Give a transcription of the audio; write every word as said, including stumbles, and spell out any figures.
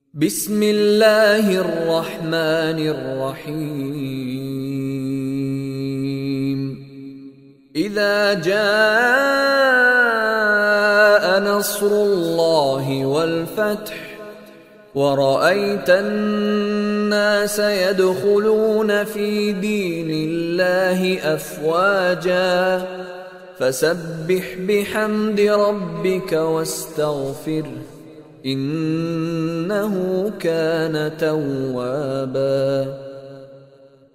बिस्मिल्लाहिर रहमानिर रहीम। इज़ा जाअ नस्रुल्लाहि वल फ़त्ह वरअयतन नास यदखुलून फ़ी दीनिल्लाहि अफ़वाजा फसब्बिह बिहम्दि रब्बिक वस्तग़फ़िरहु इन्नहु कान तव्वाबा।